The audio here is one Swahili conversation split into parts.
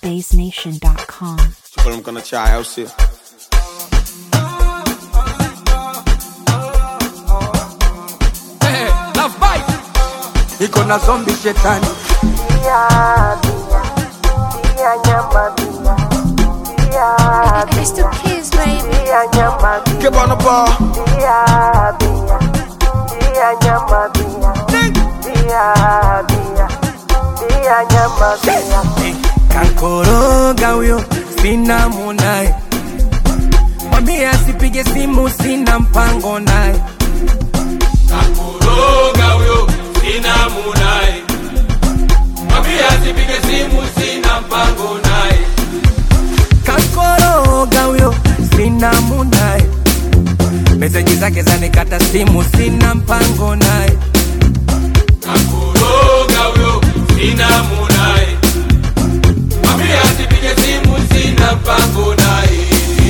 BassNation.com. I'm gonna try out shit. La vibe iko na zombie shetani. It's the kids, baby. Keep on the ball. Kankoroga huyo sina munaye, mwambie asipige simu sina mpango naye. Kankoroga huyo sina munaye, mwambie asipige simu sina mpango naye. Kankoroga huyo sina munaye, meseji zake zanikata simu sina mpango naye. Kankoroga huyo sina munaye, mwambie asipige simu sina mpango naye.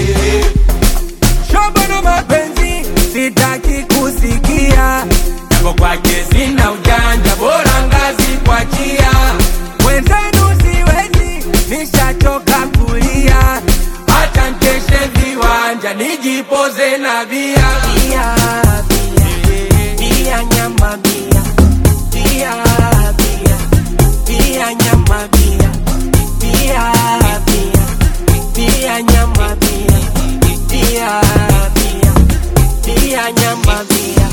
Shobo na mapenzi sitaki kusikia, yako kwake sina ujanja, bora ngazi kwa chia. Wenzenu siwezi, nishachoka kulia, acha nkeshe viwanja nijipoze na bia. Bia, bia, bia nyama bia, bia, bia, bia nyama bia, bia, bia, bia nyama bia, bia, bia, bia nyama bia.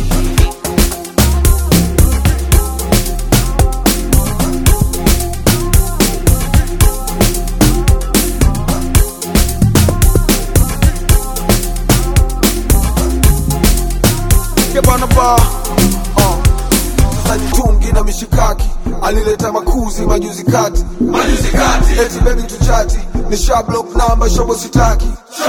Keep on the ball. Sasa jitungi na mishikaki, alileta makuzi majuzi kati. Eti baby tuchati, nisha block number shobo sitaki.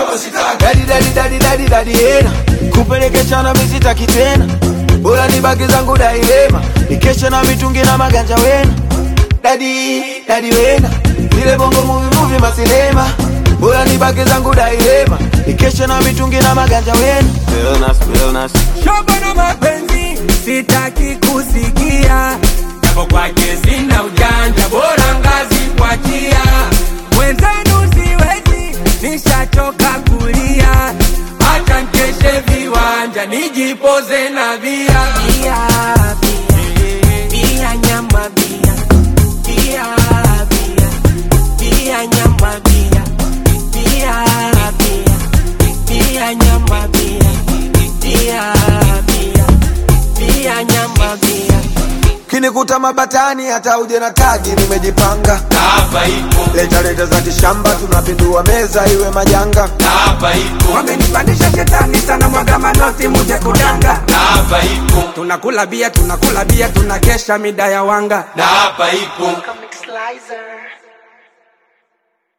Daddy ena, kupelekesha na misitaki tena. Bora nibaki zangu dailema, nikesha na mitungi na maganja wena. Daddy wena, zile bongo movie masinema. Bora nibaki zangu dailema, nikesha na mitungi na maganja wena. Realness. Shobo na mapenzi sitaki kusikia, yako kwake sina ujanja, bora ngazi kwa chia. Wenzenu siwezi, nishachoka kulia, acha nkeshe viwanja nijipoze na bia. Bia, bia, bia nyama bia, bia, bia, bia nyama bia, bia, bia, bia nyama bia, bia, bia, bia nyama bia. Kinikuta mabatani hata uje na tagi nimejipanga. Hapa ipo, Leta za kishamba tunapindua meza iwe majanga. hapa ipo, Wamenipandisha shetani sana, mwaga manoti muje kudanga. hapa ipo, Tunakula bia, tunakesha mida ya wanga. hapa ipo. Comic Slicer.